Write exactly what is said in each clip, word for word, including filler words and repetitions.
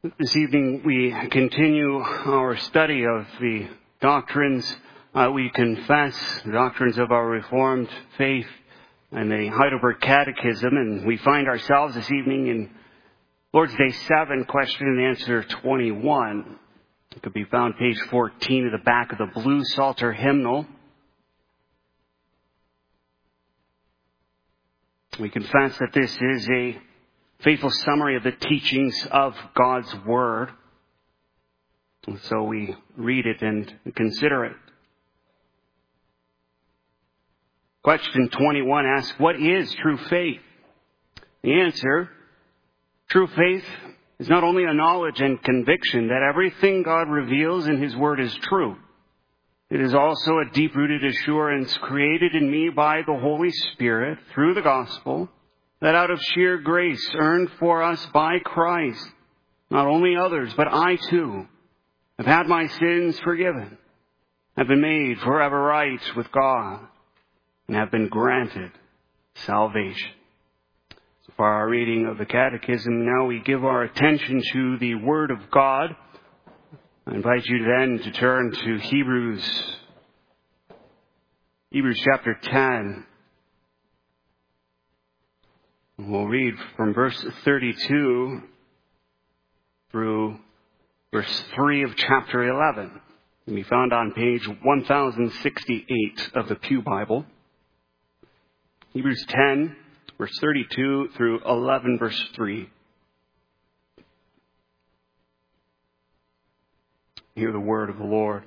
This evening we continue our study of the doctrines uh, we confess, the doctrines of our Reformed faith and the Heidelberg Catechism, and we find ourselves this evening in Lord's Day seven, question and answer twenty-one. It could be found page fourteen at the back of the Blue Psalter hymnal. We confess that this is a faithful summary of the teachings of God's Word. And so we read it and consider it. Question twenty-one asks, what is true faith? The answer, true faith is not only a knowledge and conviction that everything God reveals in His Word is true. It is also a deep-rooted assurance created in me by the Holy Spirit through the gospel, that out of sheer grace earned for us by Christ, not only others, but I too, have had my sins forgiven, have been made forever right with God, and have been granted salvation. So for our reading of the Catechism, now we give our attention to the Word of God. I invite you then to turn to Hebrews, Hebrews chapter ten. We'll read from verse thirty-two through verse three of chapter eleven. It can be found on page one thousand sixty-eight of the Pew Bible. Hebrews ten, verse thirty-two through eleven, verse three. Hear the word of the Lord.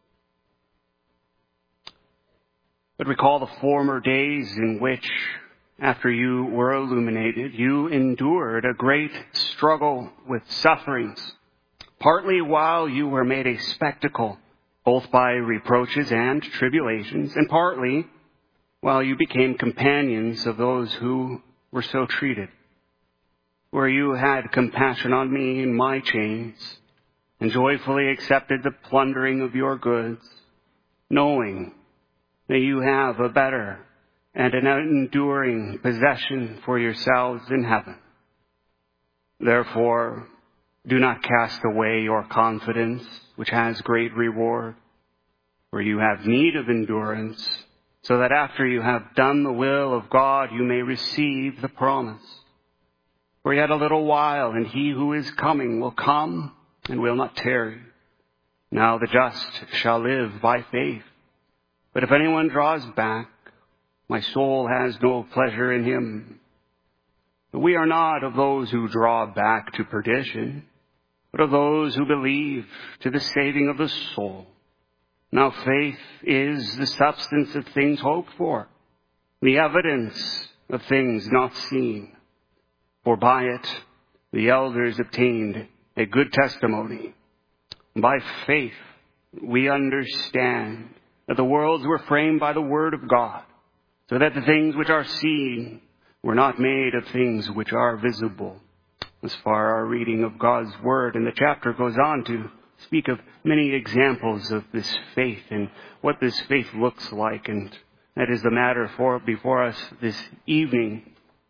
But recall the former days in which, after you were illuminated, you endured a great struggle with sufferings, partly while you were made a spectacle, both by reproaches and tribulations, and partly while you became companions of those who were so treated, where you had compassion on me in my chains, and joyfully accepted the plundering of your goods, knowing that you have a better and an enduring possession for yourselves in heaven. Therefore, do not cast away your confidence, which has great reward, for you have need of endurance, so that after you have done the will of God, you may receive the promise. For yet a little while, and he who is coming will come and will not tarry. Now the just shall live by faith. But if anyone draws back, my soul has no pleasure in him. But we are not of those who draw back to perdition, but of those who believe to the saving of the soul. Now faith is the substance of things hoped for, the evidence of things not seen. For by it the elders obtained a good testimony. By faith we understand that the worlds were framed by the word of God, so that the things which are seen were not made of things which are visible. As far our reading of God's Word, and the chapter goes on to speak of many examples of this faith and what this faith looks like, and that is the matter for before us this evening.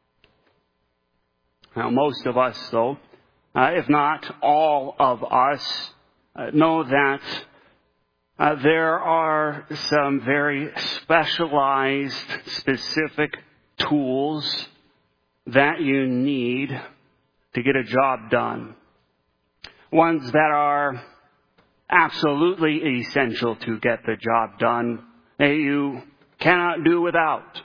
Now, most of us, though, uh, if not all of us, uh, know that Uh, there are some very specialized, specific tools that you need to get a job done. Ones that are absolutely essential to get the job done, that you cannot do without.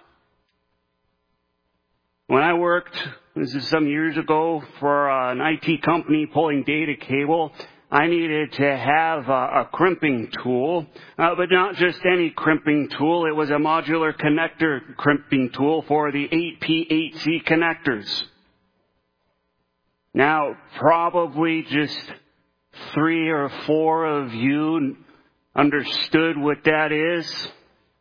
When I worked, this is some years ago, for an I T company pulling data cable, I needed to have a, a crimping tool, uh, but not just any crimping tool. It was a modular connector crimping tool for the eight P eight C connectors. Now, probably just three or four of you understood what that is.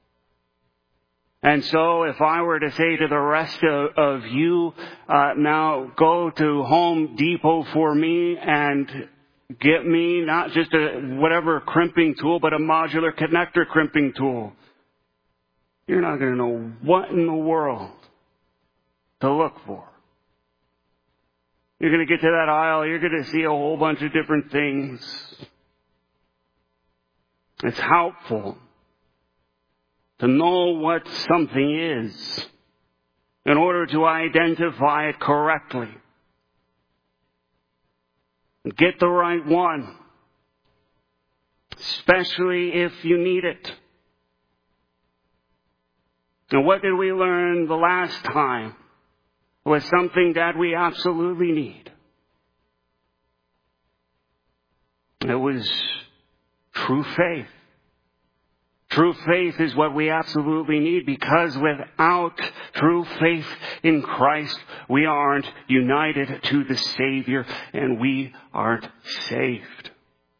And so if I were to say to the rest of, of you, uh, now go to Home Depot for me and get me not just a whatever crimping tool, but a modular connector crimping tool, you're not going to know what in the world to look for. You're going to get to that aisle, you're going to see a whole bunch of different things. It's helpful to know what something is in order to identify it correctly. Get the right one, especially if you need it. And what did we learn the last time was something that we absolutely need. It was true faith. True faith is what we absolutely need, because without true faith in Christ, we aren't united to the Savior and we aren't saved.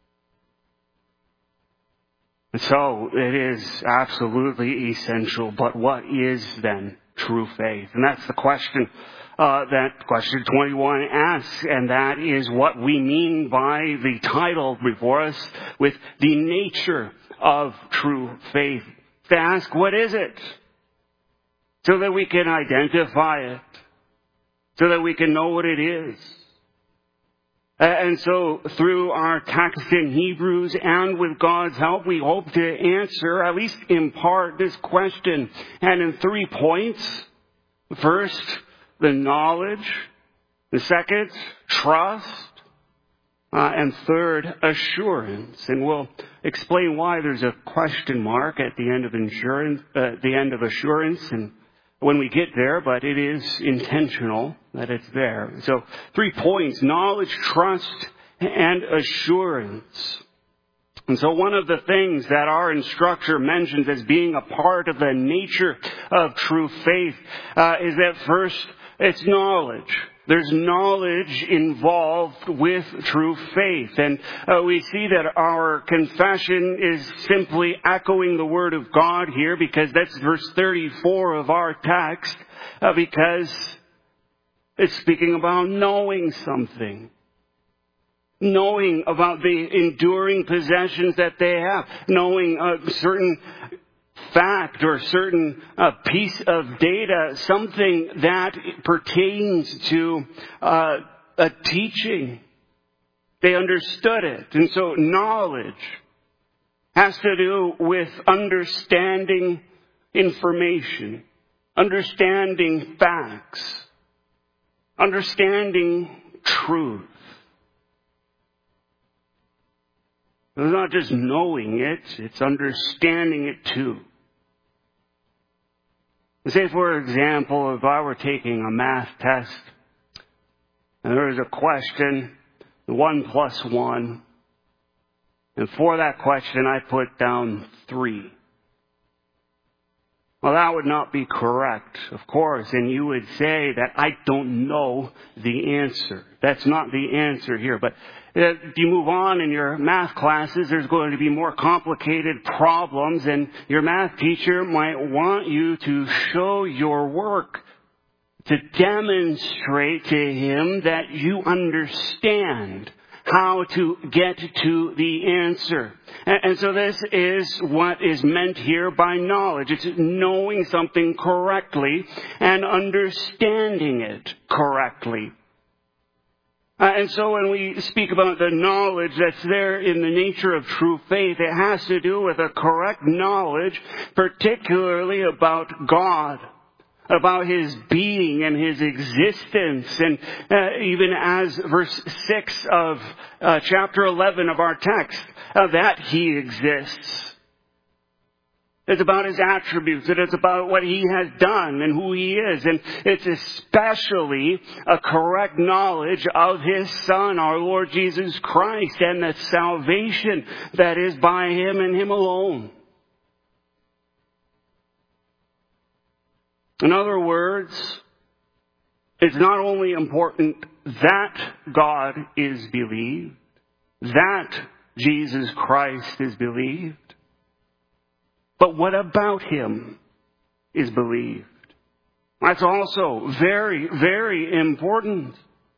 And so it is absolutely essential. But what is then true faith? And that's the question uh, that question twenty-one asks, and that is what we mean by the title before us with the nature of true faith. To ask, what is it? So that we can identify it. So that we can know what it is. And so through our text in Hebrews and with God's help, we hope to answer, at least in part, this question. And in three points. First, the knowledge. The second, trust. Uh, and third, assurance. And we'll explain why there's a question mark at the end of insurance, uh, the end of assurance, and when we get there, but it is intentional that it's there. So three points: knowledge, trust, and assurance. And so one of the things that our instructor mentions as being a part of the nature of true faith uh, is that first, it's knowledge. There's knowledge involved with true faith. And uh, we see that our confession is simply echoing the Word of God here, because that's verse thirty-four of our text, uh, because it's speaking about knowing something. Knowing about the enduring possessions that they have. Knowing a certain fact or certain uh, piece of data, something that pertains to uh, a teaching. They understood it. And so knowledge has to do with understanding information, understanding facts, understanding truth. It's not just knowing it, it's understanding it too. Say, for example, if I were taking a math test and there was a question, one plus one, and for that question I put down three. Well, that would not be correct, of course, and you would say that I don't know the answer. That's not the answer here, but if you move on in your math classes, there's going to be more complicated problems, and your math teacher might want you to show your work to demonstrate to him that you understand how to get to the answer. And, and so this is what is meant here by knowledge. It's knowing something correctly and understanding it correctly. Uh, and so when we speak about the knowledge that's there in the nature of true faith, it has to do with a correct knowledge, particularly about God, about His being and His existence. And uh, even as verse six of uh, chapter eleven of our text, uh, that He exists. It's about His attributes. It is about what He has done and who He is. And it's especially a correct knowledge of His Son, our Lord Jesus Christ, and the salvation that is by Him and Him alone. In other words, it's not only important that God is believed, that Jesus Christ is believed, but what about Him is believed. That's also very, very important.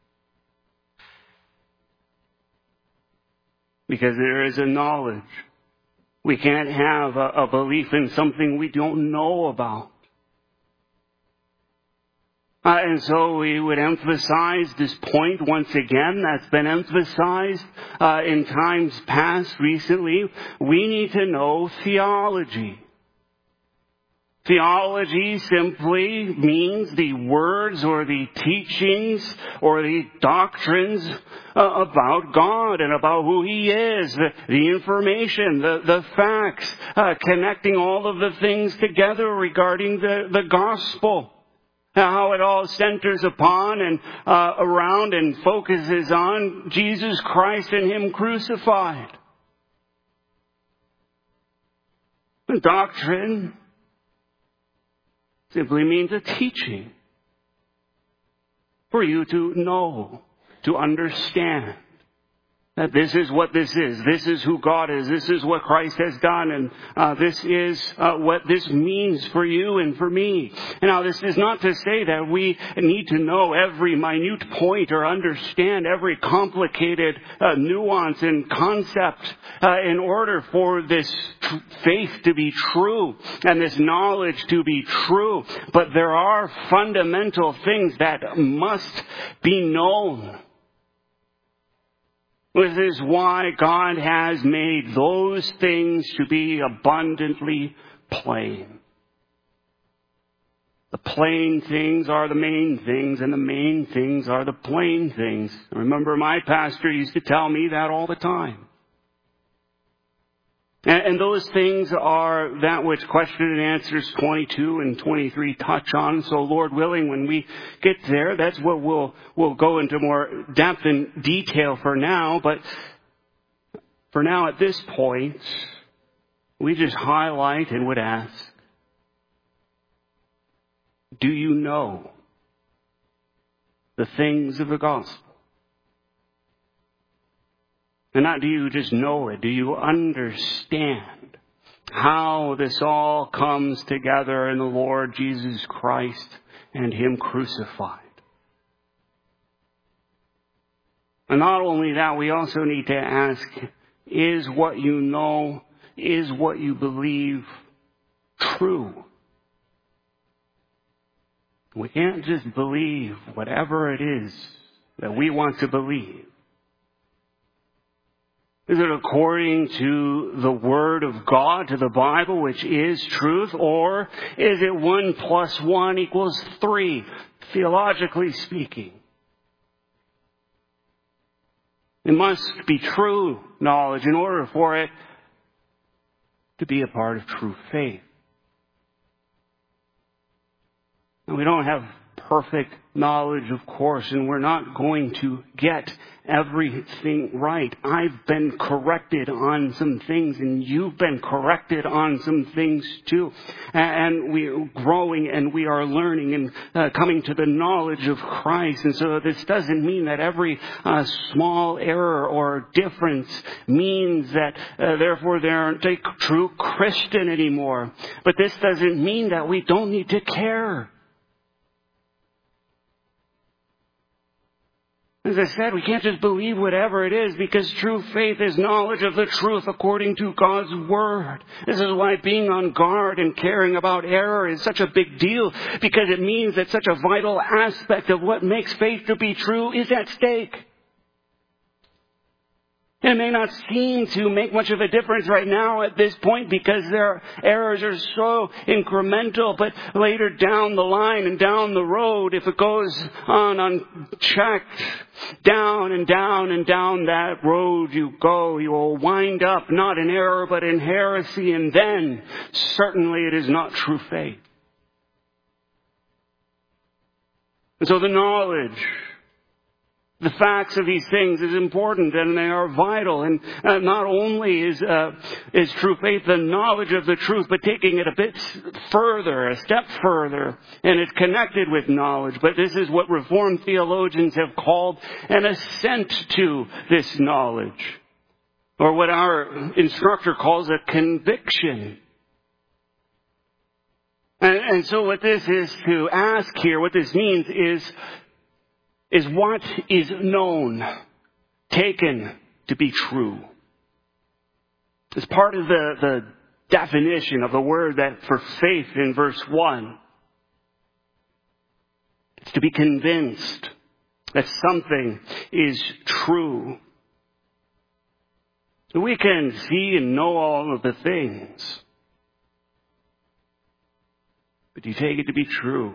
Because there is a knowledge. We can't have a, a belief in something we don't know about. Uh, and so we would emphasize this point once again that's been emphasized uh, in times past recently. We need to know theology. Theology simply means the words or the teachings or the doctrines uh, about God and about who He is, the, the information, the, the facts, uh, connecting all of the things together regarding the, the gospel. How it all centers upon and uh, around and focuses on Jesus Christ and Him crucified. The doctrine simply means a teaching for you to know, to understand that this is what this is. This is who God is. This is what Christ has done. And uh, this is uh, what this means for you and for me. And now this is not to say that we need to know every minute point or understand every complicated uh, nuance and concept uh, in order for this tr- faith to be true and this knowledge to be true. But there are fundamental things that must be known. This is why God has made those things to be abundantly plain. The plain things are the main things, and the main things are the plain things. I remember my pastor used to tell me that all the time. And those things are that which question and answers twenty-two and twenty-three touch on. So Lord willing, when we get there, that's what we'll, we'll go into more depth and detail for now. But for now, at this point, we just highlight and would ask, do you know the things of the gospel? And not do you just know it, do you understand how this all comes together in the Lord Jesus Christ and Him crucified? And not only that, we also need to ask, is what you know, is what you believe true? We can't just believe whatever it is that we want to believe. Is it according to the Word of God, to the Bible, which is truth? Or is it one plus one equals three, theologically speaking? It must be true knowledge in order for it to be a part of true faith. And we don't have perfect knowledge, of course, and we're not going to get everything right. I've been corrected on some things, and you've been corrected on some things too. And we're growing, and we are learning and uh, coming to the knowledge of Christ. And so this doesn't mean that every uh, small error or difference means that uh, therefore they aren't a true Christian anymore. But this doesn't mean that we don't need to care. As I said, we can't just believe whatever it is, because true faith is knowledge of the truth according to God's Word. This is why being on guard and caring about error is such a big deal, because it means that such a vital aspect of what makes faith to be true is at stake. It may not seem to make much of a difference right now at this point because their errors are so incremental, but later down the line and down the road, if it goes on unchecked, down and down and down that road you go, you will wind up not in error but in heresy, and then certainly it is not true faith. And so the knowledge, the facts of these things is important, and they are vital. And uh, not only is uh, is true faith the knowledge of the truth, but taking it a bit further, a step further, and it's connected with knowledge. But this is what Reformed theologians have called an assent to this knowledge, or what our instructor calls a conviction. And, and so what this is to ask here, what this means is, is what is known, taken to be true. It's part of the, the definition of the word that for faith in verse one. It's to be convinced that something is true. We can see and know all of the things, but you take it to be true.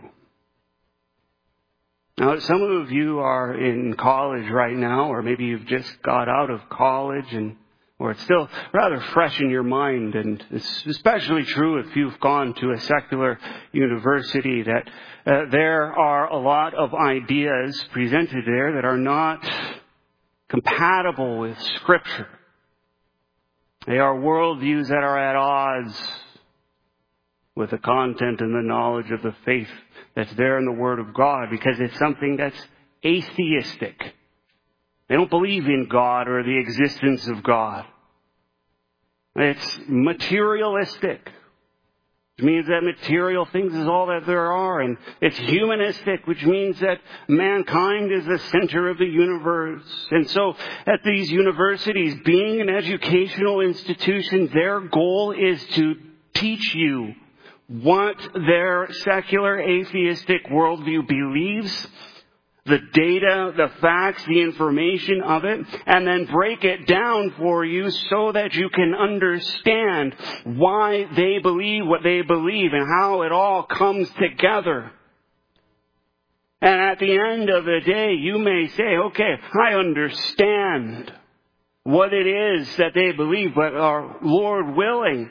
Now, some of you are in college right now, or maybe you've just got out of college, and or it's still rather fresh in your mind, and it's especially true if you've gone to a secular university, that uh, there are a lot of ideas presented there that are not compatible with Scripture. They are worldviews that are at odds with the content and the knowledge of the faith that's there in the Word of God, because it's something that's atheistic. They don't believe in God or the existence of God. It's materialistic, which means that material things is all that there are. And it's humanistic, which means that mankind is the center of the universe. And so at these universities, being an educational institution, their goal is to teach you what their secular atheistic worldview believes, the data, the facts, the information of it, and then break it down for you so that you can understand why they believe what they believe and how it all comes together. And at the end of the day, you may say, okay, I understand what it is that they believe, but our Lord willing,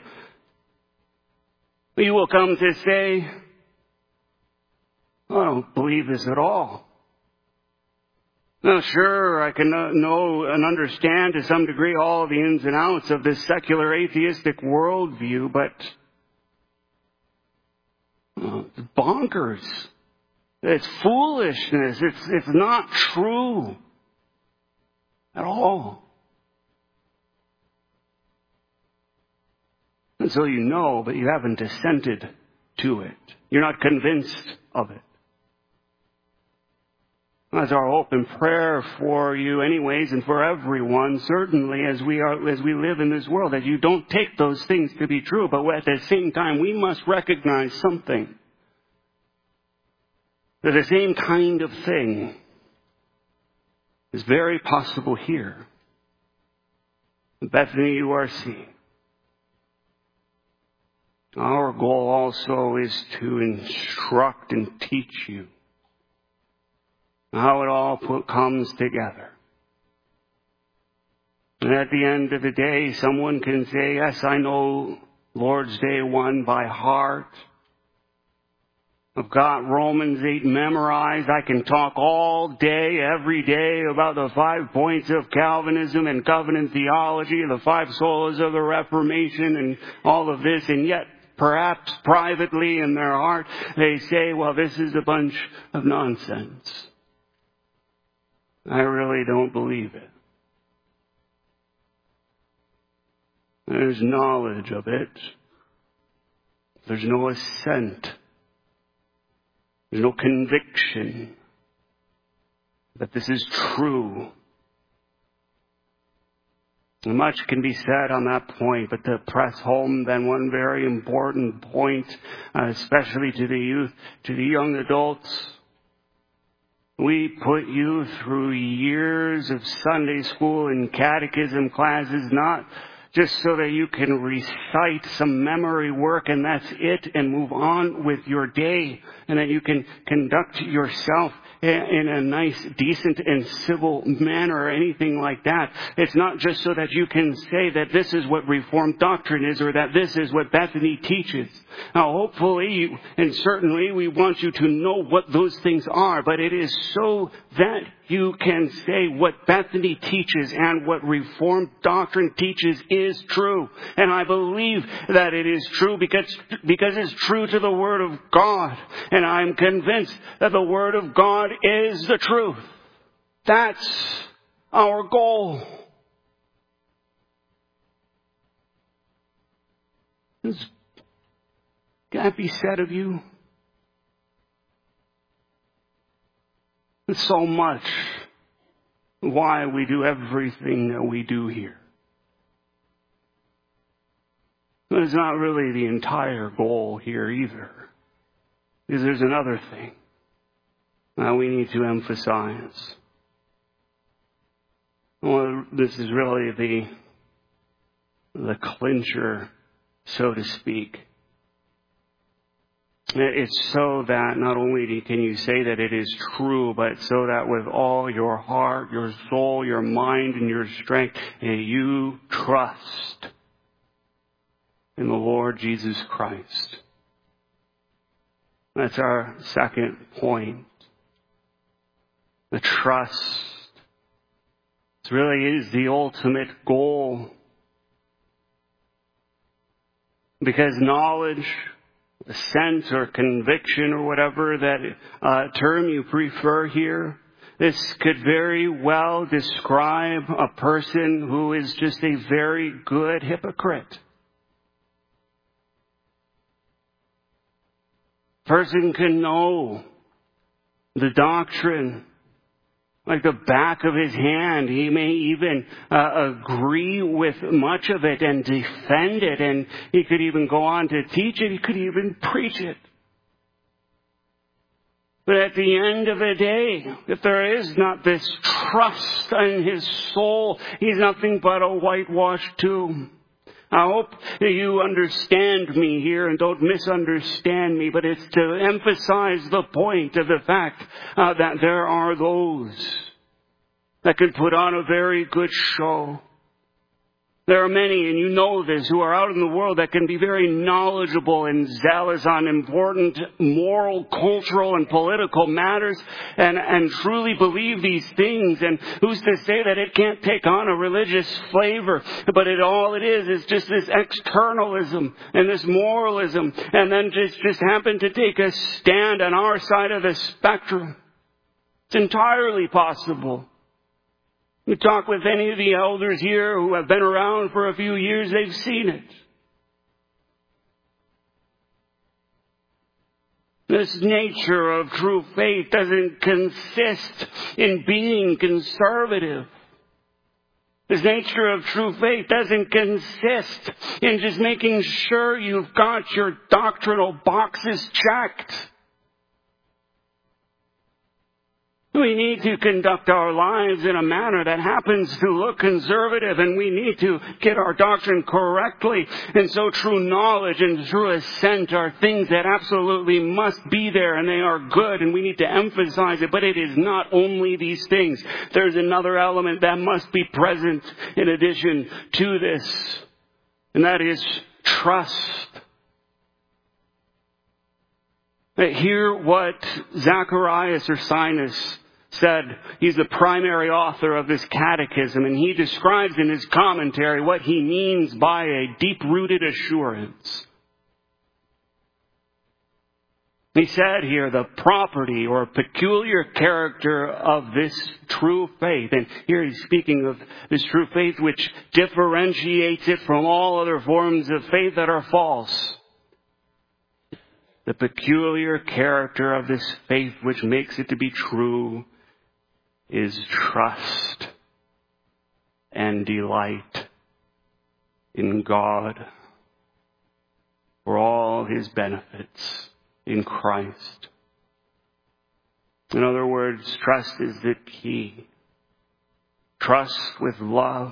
you will come to say, I don't believe this at all. Now, sure, I can know and understand to some degree all the ins and outs of this secular atheistic worldview, but uh, it's bonkers. It's foolishness. It's, it's not true at all. And so you know, but you haven't assented to it. You're not convinced of it. That's our hope and prayer for you anyways, and for everyone, certainly as we are, as we live in this world, that you don't take those things to be true, but at the same time, we must recognize something. That the same kind of thing is very possible here. Bethany, you are seeing. Our goal also is to instruct and teach you how it all put, comes together. And at the end of the day, someone can say, yes, I know Lord's Day one by heart. I've got Romans eight memorized. I can talk all day, every day about the five points of Calvinism and covenant theology, the five solas of the Reformation and all of this, and yet perhaps privately in their heart, they say, well, this is a bunch of nonsense. I really don't believe it. There's knowledge of it. There's no assent. There's no conviction that this is true. Much can be said on that point, but to press home then one very important point, uh, especially to the youth, to the young adults. We put you through years of Sunday school and catechism classes, not just so that you can recite some memory work and that's it and move on with your day, and that you can conduct yourself in a nice, decent, and civil manner or anything like that. It's not just so that you can say that this is what Reformed doctrine is or that this is what Bethany teaches. Now, hopefully and certainly we want you to know what those things are, but it is so that you can say what Bethany teaches and what Reformed doctrine teaches is true. And I believe that it is true because, because it's true to the Word of God. And I'm convinced that the Word of God is the truth. That's our goal. This can't be said of you. It's so much why we do everything that we do here. But it's not really the entire goal here either. Because there's another thing. uh, we need to emphasize. Well, this is really the, the clincher, so to speak. It's so that not only can you say that it is true, but so that with all your heart, your soul, your mind, and your strength, you trust in the Lord Jesus Christ. That's our second point. The trust. This really is the ultimate goal. Because knowledge, assent or conviction or whatever that uh, term you prefer here, this could very well describe a person who is just a very good hypocrite. Person can know the doctrine like the back of his hand. He may even uh, agree with much of it and defend it, and he could even go on to teach it. He could even preach it. But at the end of the day, if there is not this trust in his soul, he's nothing but a whitewashed tomb. I hope that you understand me here and don't misunderstand me, but it's to emphasize the point of the fact uh, that there are those that can put on a very good show. There are many, and you know this, who are out in the world that can be very knowledgeable and zealous on important moral, cultural, and political matters and, and truly believe these things. And who's to say that it can't take on a religious flavor? But it all it is is just this externalism and this moralism, and then just, just happen to take a stand on our side of the spectrum. It's entirely possible. You talk with any of the elders here who have been around for a few years, they've seen it. This nature of true faith doesn't consist in being conservative. This nature of true faith doesn't consist in just making sure you've got your doctrinal boxes checked. We need to conduct our lives in a manner that happens to look conservative, and we need to get our doctrine correctly. And so true knowledge and true assent are things that absolutely must be there, and they are good, and we need to emphasize it. But it is not only these things. There's another element that must be present in addition to this, and that is trust. Hear what Zacharias Ursinus said. He's the primary author of this catechism, and he describes in his commentary what he means by a deep-rooted assurance. He said here, the property or peculiar character of this true faith, and here he's speaking of this true faith which differentiates it from all other forms of faith that are false. The peculiar character of this faith which makes it to be true is trust and delight in God for all His benefits in Christ. In other words, trust is the key. Trust with love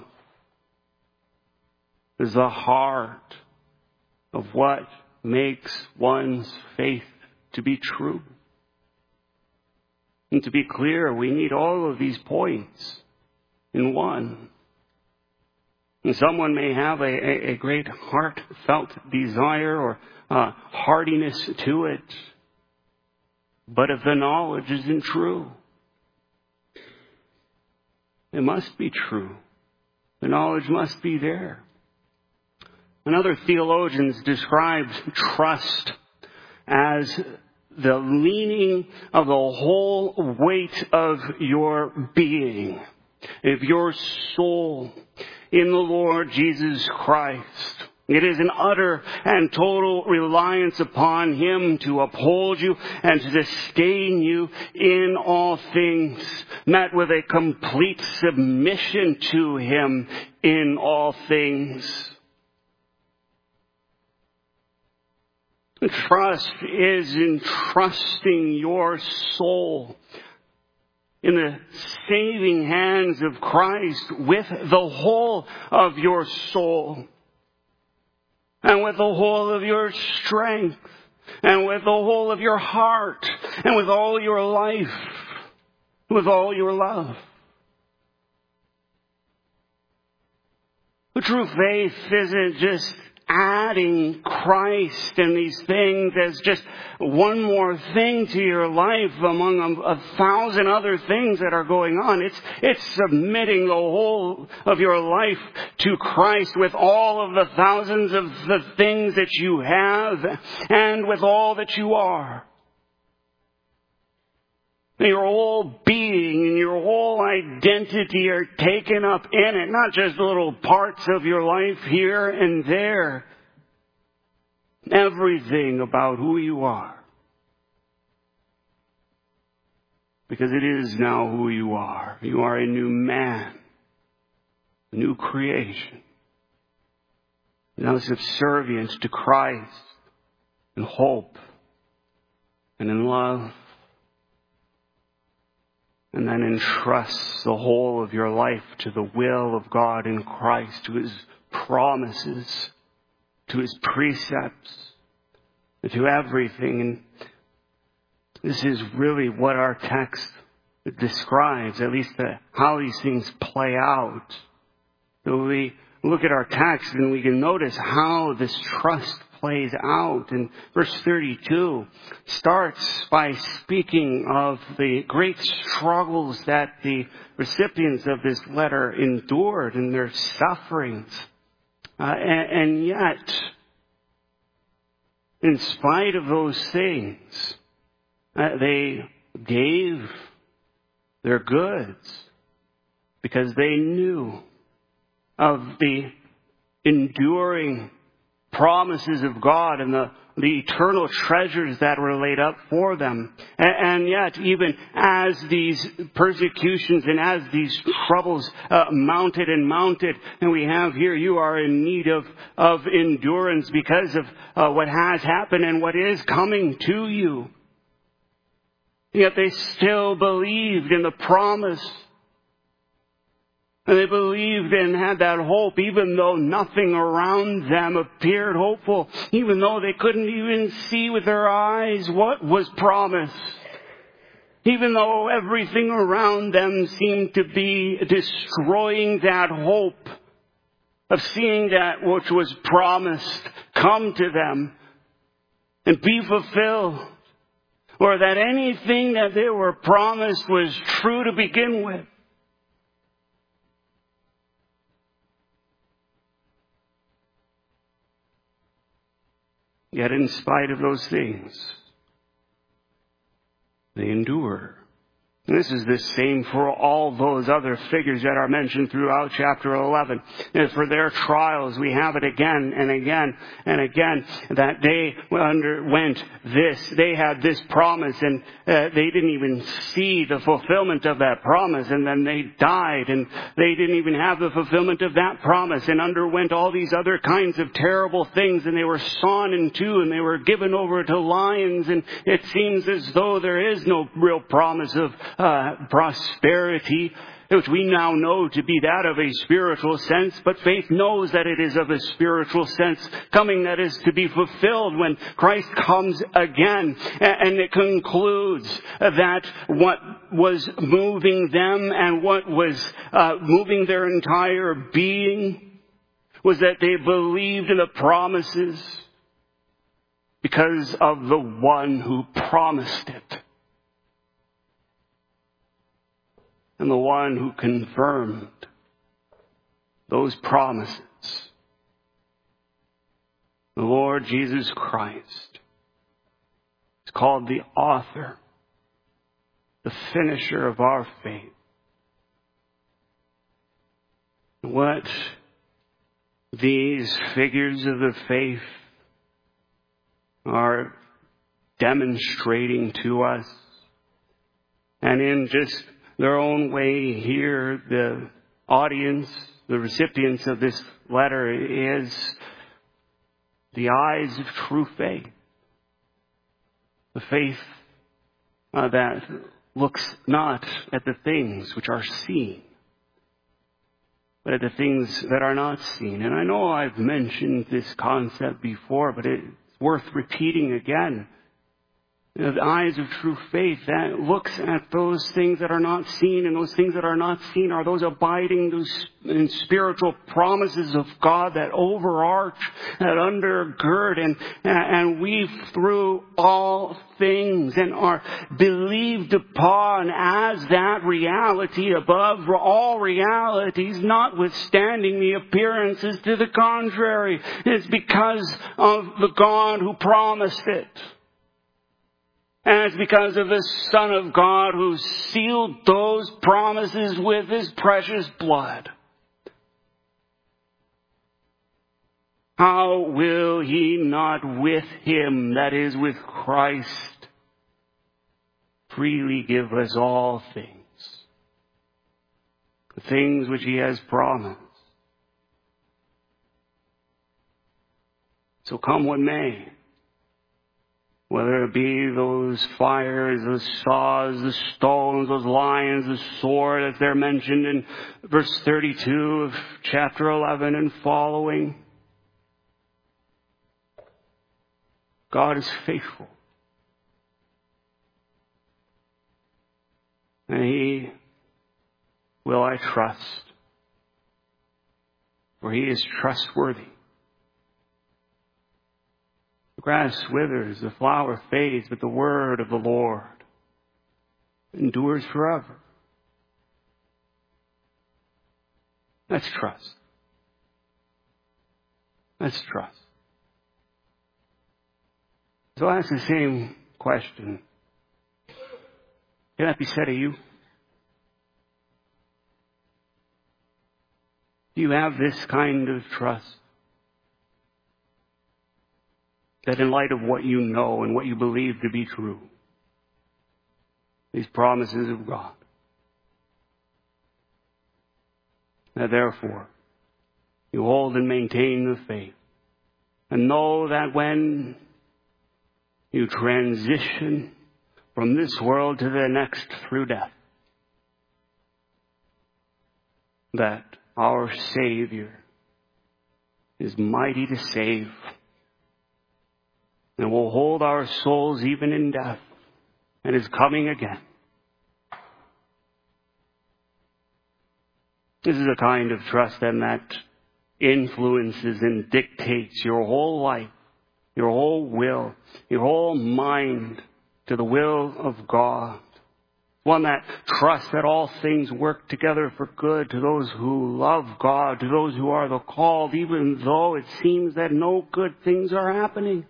is the heart of what makes one's faith to be true. And to be clear, we need all of these points in one. And someone may have a, a, a great heartfelt desire or uh, heartiness to it, but if the knowledge isn't true, it must be true. The knowledge must be there. Another theologian describes trust as the leaning of the whole weight of your being, of your soul, in the Lord Jesus Christ. It is an utter and total reliance upon Him to uphold you and to sustain you in all things, met with a complete submission to Him in all things. Trust is entrusting your soul in the saving hands of Christ with the whole of your soul, and with the whole of your strength, and with the whole of your heart, and with all your life, with all your love. The true faith isn't just adding Christ and these things as just one more thing to your life among a, a thousand other things that are going on. It's, it's submitting the whole of your life to Christ with all of the thousands of the things that you have and with all that you are. Your whole being and your whole identity are taken up in it, not just little parts of your life here and there. Everything about who you are. Because it is now who you are. You are a new man, a new creation. Now subservience to Christ in hope and in love. And then entrust the whole of your life to the will of God in Christ, to His promises, to His precepts, and to everything. And this is really what our text describes, at least the, how these things play out. So we look at our text and we can notice how this trust plays out. And verse thirty-two starts by speaking of the great struggles that the recipients of this letter endured and their sufferings. Uh, and, and yet, in spite of those things, uh, they gave their goods because they knew of the enduring promises of God and the, the eternal treasures that were laid up for them. And, and yet, even as these persecutions and as these troubles uh, mounted and mounted, and we have here, you are in need of, of endurance because of uh, what has happened and what is coming to you. Yet they still believed in the promise. And they believed and had that hope, even though nothing around them appeared hopeful, even though they couldn't even see with their eyes what was promised. Even though everything around them seemed to be destroying that hope of seeing that which was promised come to them and be fulfilled. Or that anything that they were promised was true to begin with. Yet in spite of those things, they endure. And this is the same for all those other figures that are mentioned throughout chapter eleven. And for their trials, we have it again and again and again that they underwent this. They had this promise and uh, they didn't even see the fulfillment of that promise. And then they died and they didn't even have the fulfillment of that promise and underwent all these other kinds of terrible things. And they were sawn in two and they were given over to lions. And it seems as though there is no real promise of Uh, prosperity, which we now know to be that of a spiritual sense, but faith knows that it is of a spiritual sense coming that is to be fulfilled when Christ comes again. And it concludes that what was moving them and what was uh, moving their entire being was that they believed in the promises because of the one who promised it. And the one who confirmed those promises. The Lord Jesus Christ is called the author, the finisher of our faith. What these figures of the faith are demonstrating to us, and in just their own way here, the audience, the recipients of this letter, is the eyes of true faith. The faith uh, that looks not at the things which are seen, but at the things that are not seen. And I know I've mentioned this concept before, but it's worth repeating again. You know, the eyes of true faith that looks at those things that are not seen, and those things that are not seen are those abiding those in spiritual promises of God that overarch, that undergird and, and weave through all things and are believed upon as that reality above all realities, notwithstanding the appearances to the contrary. It's because of the God who promised it. And it's because of the Son of God who sealed those promises with His precious blood. How will He not with Him, that is with Christ, freely give us all things? The things which He has promised. So come what may. Whether it be those fires, those saws, the stones, those lions, the sword, as they're mentioned in verse thirty-two of chapter eleven and following. God is faithful. And He will I trust. For He is trustworthy. The grass withers, the flower fades, but the word of the Lord endures forever. That's trust. That's trust. So I ask the same question. Can that be said of you? Do you have this kind of trust? That in light of what you know and what you believe to be true, these promises of God, that therefore you hold and maintain the faith and know that when you transition from this world to the next through death, that our Savior is mighty to save and will hold our souls even in death and is coming again. This is a kind of trust then that influences and dictates your whole life, your whole will, your whole mind to the will of God. One that trusts that all things work together for good to those who love God, to those who are the called, even though it seems that no good things are happening.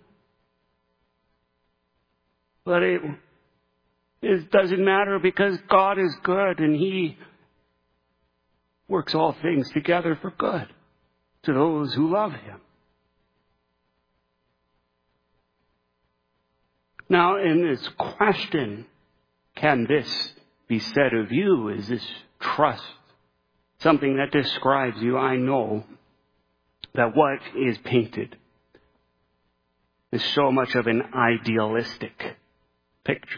But it, it doesn't matter because God is good and He works all things together for good to those who love Him. Now, in this question, can this be said of you? Is this trust something that describes you? I know that what is painted is so much of an idealistic picture.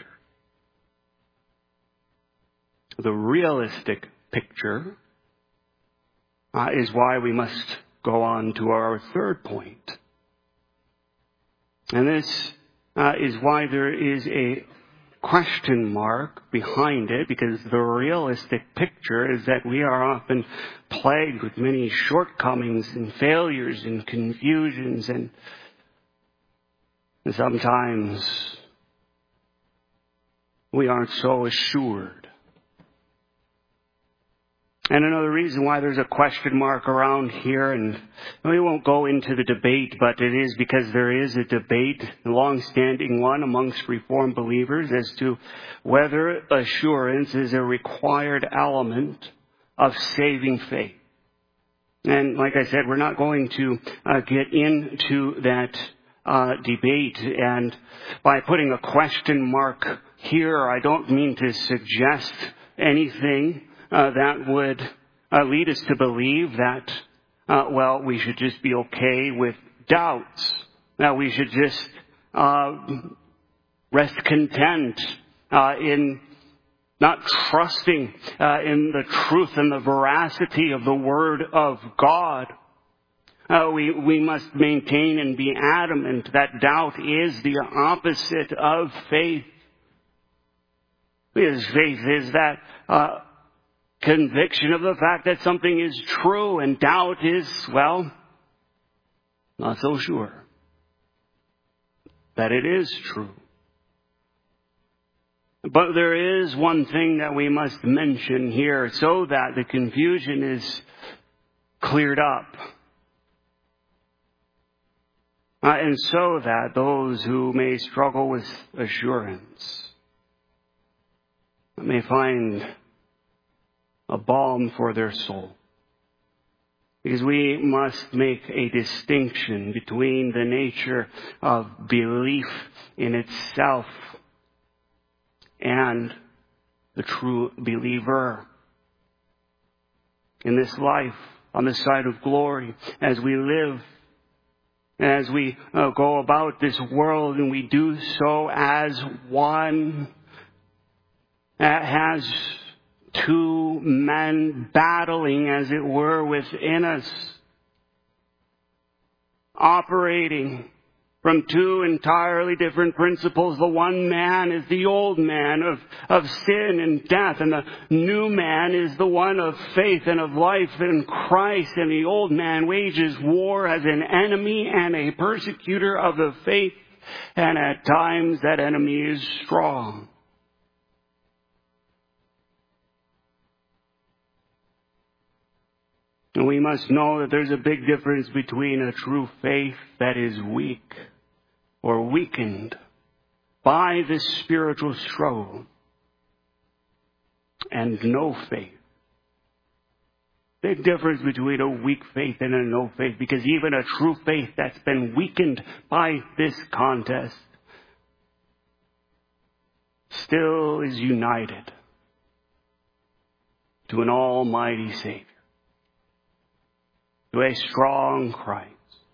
The realistic picture uh, is why we must go on to our third point. And this uh, is why there is a question mark behind it, because the realistic picture is that we are often plagued with many shortcomings and failures and confusions, and, and sometimes we aren't so assured. And another reason why there's a question mark around here, and we won't go into the debate, but it is because there is a debate, a long-standing one amongst Reformed believers, as to whether assurance is a required element of saving faith. And like I said, we're not going to uh, get into that uh, debate. And by putting a question mark here, I don't mean to suggest anything Uh, that would uh, lead us to believe that, uh, well, we should just be okay with doubts. That we should just uh, rest content uh, in not trusting uh, in the truth and the veracity of the Word of God. Uh, we, we must maintain and be adamant that doubt is the opposite of faith. Because faith is that uh, conviction of the fact that something is true, and doubt is, well, not so sure that it is true. But there is one thing that we must mention here so that the confusion is cleared up. Uh, and so that those who may struggle with assurance may find a balm for their soul. Because we must make a distinction between the nature of belief in itself and the true believer. In this life, on this side of glory, as we live, as we uh, go about this world, and we do so as one that has two men battling, as it were, within us, operating from two entirely different principles. The one man is the old man of, of sin and death, and the new man is the one of faith and of life in Christ. And the old man wages war as an enemy and a persecutor of the faith, and at times that enemy is strong. And we must know that there's a big difference between a true faith that is weak or weakened by this spiritual struggle and no faith. Big difference between a weak faith and a no faith, because even a true faith that's been weakened by this contest still is united to an almighty Savior, to a strong Christ.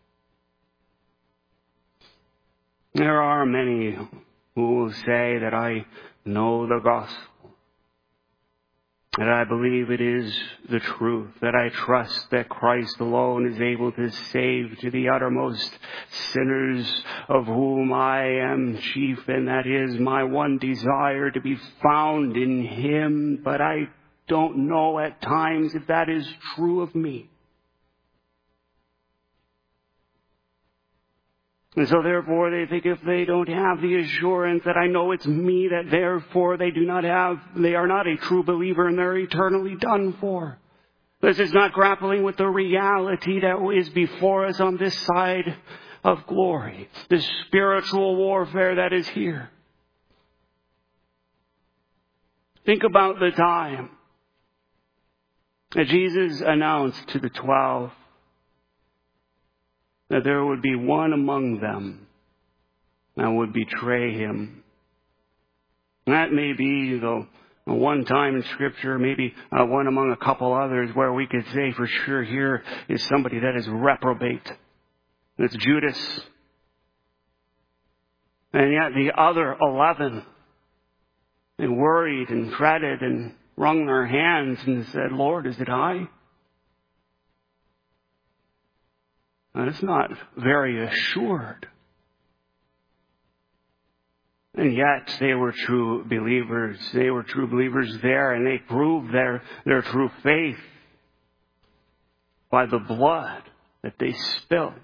There are many who will say that I know the gospel, that I believe it is the truth, that I trust that Christ alone is able to save to the uttermost sinners, of whom I am chief, and that is my one desire, to be found in Him. But I don't know at times if that is true of me. And so therefore they think if they don't have the assurance that I know it's me, that therefore they do not have, they are not a true believer and they're eternally done for. This is not grappling with the reality that is before us on this side of glory, the spiritual warfare that is here. Think about the time that Jesus announced to the twelve that there would be one among them that would betray Him. That may be the one time in Scripture, maybe uh, one among a couple others, where we could say for sure here is somebody that is reprobate. It's Judas. And yet the other eleven, they worried and fretted and wrung their hands and said, Lord, is it I? And it's not very assured. And yet they were true believers. They were true believers there, and they proved their, their true faith by the blood that they spilled.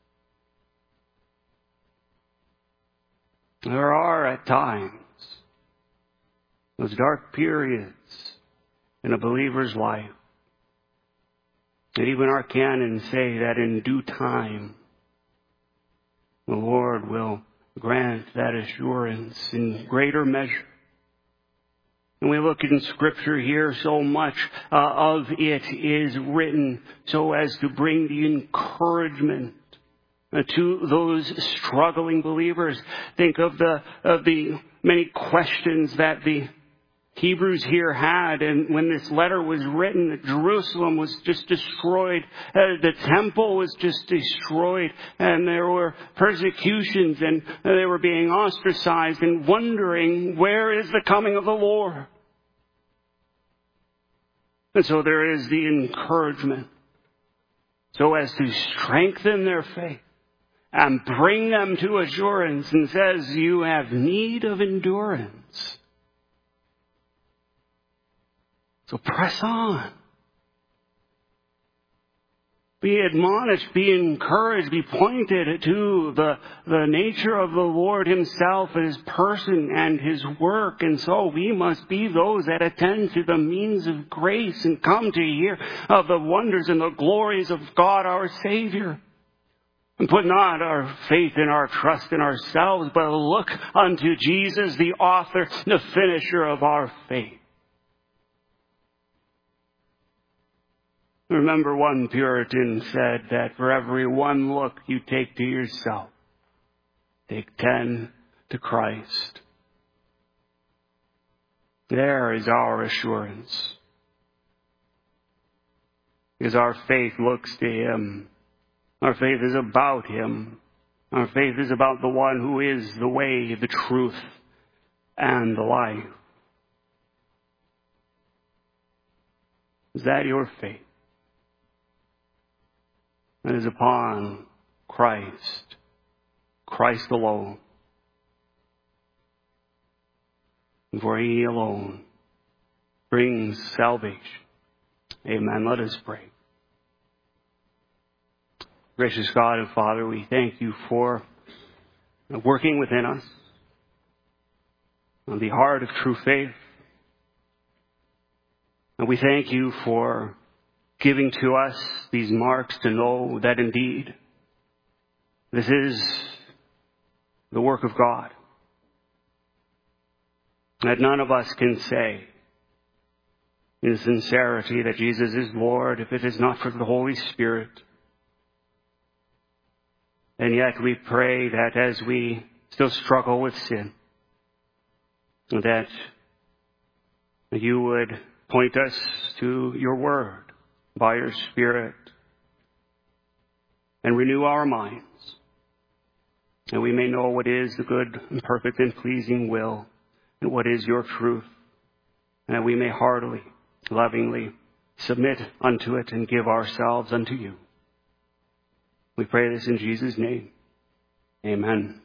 There are at times those dark periods in a believer's life. And even our canons say that in due time, the Lord will grant that assurance in greater measure. And we look in Scripture here, so much uh, of it is written so as to bring the encouragement uh, to those struggling believers. Think of the of the many questions that the Hebrews here had, and when this letter was written, that Jerusalem was just destroyed, uh, the temple was just destroyed, and there were persecutions, and they were being ostracized, and wondering, where is the coming of the Lord? And so there is the encouragement, so as to strengthen their faith and bring them to assurance, and says, you have need of endurance. So press on. Be admonished, be encouraged, be pointed to the, the nature of the Lord himself, his person and his work. And so we must be those that attend to the means of grace and come to hear of the wonders and the glories of God our Savior. And put not our faith and our trust in ourselves, but look unto Jesus, the author, the finisher of our faith. Remember, one Puritan said that for every one look you take to yourself, take ten to Christ. There is our assurance. Because our faith looks to him. Our faith is about him. Our faith is about the one who is the way, the truth, and the life. Is that your faith? That is upon Christ, Christ alone. And for he alone brings salvation. Amen. Let us pray. Gracious God and Father, we thank you for working within us on the heart of true faith. And we thank you for giving to us these marks to know that indeed this is the work of God. That none of us can say in sincerity that Jesus is Lord if it is not for the Holy Spirit. And yet we pray that as we still struggle with sin, that you would point us to your word by your Spirit and renew our minds, and we may know what is the good and perfect and pleasing will, and what is your truth, and that we may heartily, lovingly submit unto it and give ourselves unto you. We pray this in Jesus' name. Amen.